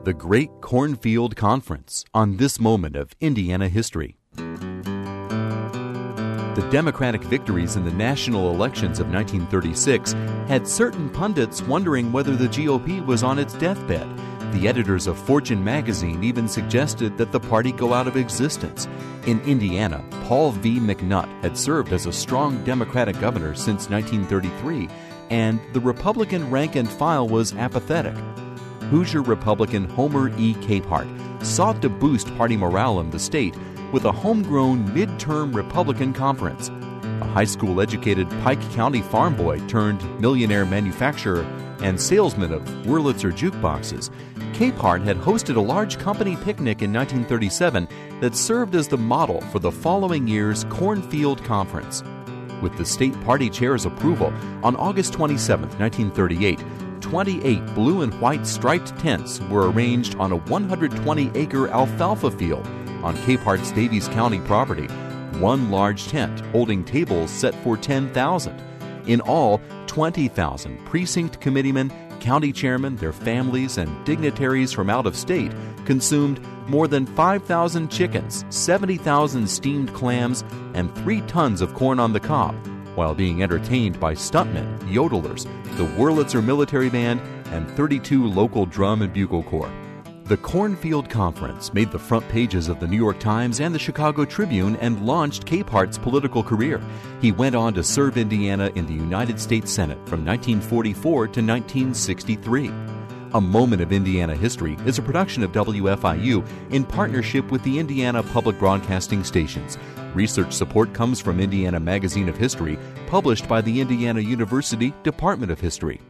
the Great Cornfield Conference on this moment of Indiana history. The Democratic victories in the national elections of 1936 had certain pundits wondering whether the GOP was on its deathbed. The editors of Fortune magazine even suggested that the party go out of existence. In Indiana, Paul V. McNutt had served as a strong Democratic governor since 1933, and the Republican rank and file was apathetic. Hoosier Republican Homer E. Capehart sought to boost party morale in the state with a homegrown midterm Republican conference. A high school-educated Pike County farm boy turned millionaire manufacturer and salesman of Wurlitzer jukeboxes, Capehart had hosted a large company picnic in 1937 that served as the model for the following year's Cornfield Conference. With the state party chair's approval, on August 27, 1938, 28 blue and white striped tents were arranged on a 120-acre alfalfa field on Capehart's Davies County property, one large tent holding tables set for 10,000. In all, 20,000 precinct committeemen, county chairmen, their families, and dignitaries from out of state consumed more than 5,000 chickens, 70,000 steamed clams, and 3 tons of corn on the cob, while being entertained by stuntmen, yodelers, the Wurlitzer Military Band, and 32 local drum and bugle corps. The Cornfield Conference made the front pages of the New York Times and the Chicago Tribune and launched Capehart's political career. He went on to serve Indiana in the United States Senate from 1944 to 1963. A Moment of Indiana History is a production of WFIU in partnership with the Indiana Public Broadcasting Stations. Research support comes from Indiana Magazine of History, published by the Indiana University Department of History.